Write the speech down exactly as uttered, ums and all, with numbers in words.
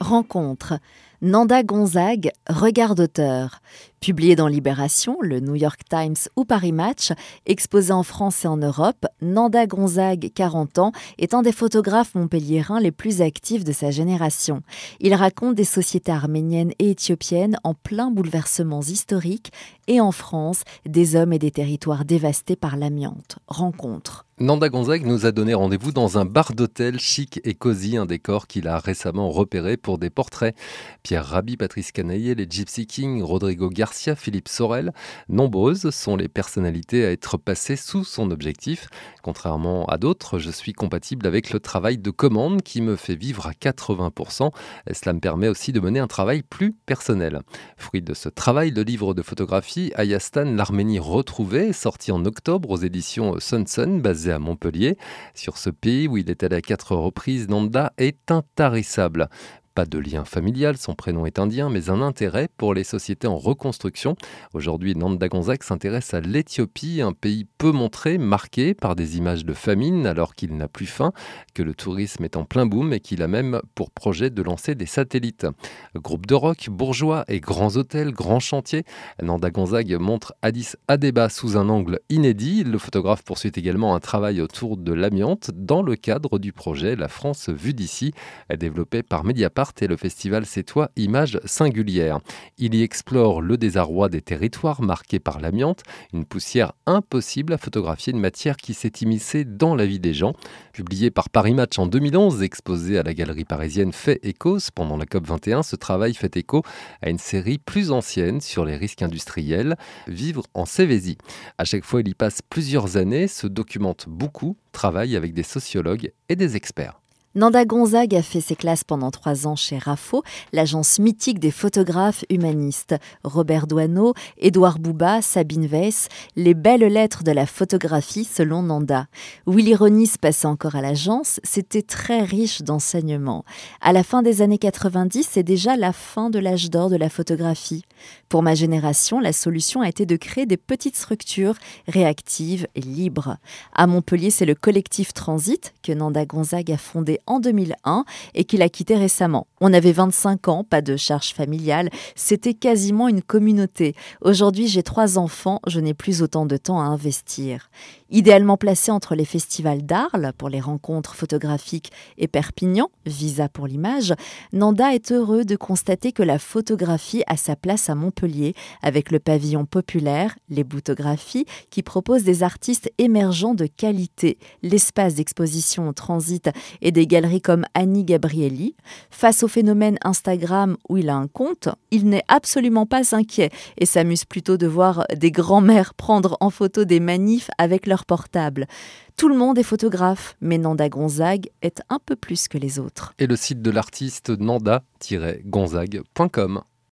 Rencontre. Nanda Gonzague, Regard d'auteur. Publié dans Libération, le New York Times ou Paris Match, exposé en France et en Europe, Nanda Gonzague, quarante ans, est un des photographes montpelliérains les plus actifs de sa génération. Il raconte des sociétés arméniennes et éthiopiennes en plein bouleversements historiques et en France, des hommes et des territoires dévastés par l'amiante. Rencontre. Nanda Gonzague nous a donné rendez-vous dans un bar d'hôtel chic et cosy, un décor qu'il a récemment repéré pour des portraits. Pierre Rabhi, Patrice Canaillé, les Gypsy Kings, Rodrigo Garcia, Philippe Sorel, nombreuses sont les personnalités à être passées sous son objectif. Contrairement à d'autres, je suis compatible avec le travail de commande qui me fait vivre à quatre-vingts pour cent. Et cela me permet aussi de mener un travail plus personnel. Fruit de ce travail, le livre de photographie Ayastan, l'Arménie retrouvée, sorti en octobre aux éditions Sun-Sun, basé à Montpellier. Sur ce pays où il est allé à quatre reprises, Nanda est intarissable. Pas de lien familial, son prénom est indien, mais un intérêt pour les sociétés en reconstruction. Aujourd'hui, Nanda Gonzague s'intéresse à l'Éthiopie, un pays peu montré, marqué par des images de famine alors qu'il n'a plus faim, que le tourisme est en plein boom et qu'il a même pour projet de lancer des satellites. Groupe de rock, bourgeois et grands hôtels, grands chantiers, Nanda Gonzague montre Addis Abeba sous un angle inédit. Le photographe poursuit également un travail autour de l'amiante dans le cadre du projet La France vue d'ici, développé par Mediapart et le festival sétois Images Singulières. Il y explore le désarroi des territoires marqués par l'amiante, une poussière impossible à photographier, une matière qui s'est immiscée dans la vie des gens. Publié par Paris Match en deux mille onze, exposé à la galerie parisienne Fait Écos pendant la COP vingt et un, ce travail fait écho à une série plus ancienne sur les risques industriels, Vivre en Sévésie. À chaque fois, il y passe plusieurs années, se documente beaucoup, travaille avec des sociologues et des experts. Nanda Gonzague a fait ses classes pendant trois ans chez RAFO, l'agence mythique des photographes humanistes. Robert Doisneau, Édouard Bouba, Sabine Weiss, les belles lettres de la photographie selon Nanda. Willy Ronis passait encore à l'agence, c'était très riche d'enseignements. À la fin des années quatre-vingt-dix, c'est déjà la fin de l'âge d'or de la photographie. Pour ma génération, la solution a été de créer des petites structures réactives et libres. À Montpellier, c'est le collectif Transit que Nanda Gonzague a fondé en deux mille un et qu'il a quitté récemment. On avait vingt-cinq ans, pas de charge familiale, c'était quasiment une communauté. Aujourd'hui, j'ai trois enfants, je n'ai plus autant de temps à investir. Idéalement placé entre les festivals d'Arles pour les rencontres photographiques et Perpignan, Visa pour l'image, Nanda est heureux de constater que la photographie a sa place à Montpellier avec le pavillon populaire, les Boutographies, qui propose des artistes émergents de qualité, l'espace d'exposition au Transit et des galeries comme Annie Gabrielli. Face au phénomène Instagram où il a un compte, il n'est absolument pas inquiet et s'amuse plutôt de voir des grands-mères prendre en photo des manifs avec leur portable. Tout le monde est photographe, mais Nanda Gonzague est un peu plus que les autres. Et le site de l'artiste nanda tiret gonzague point com.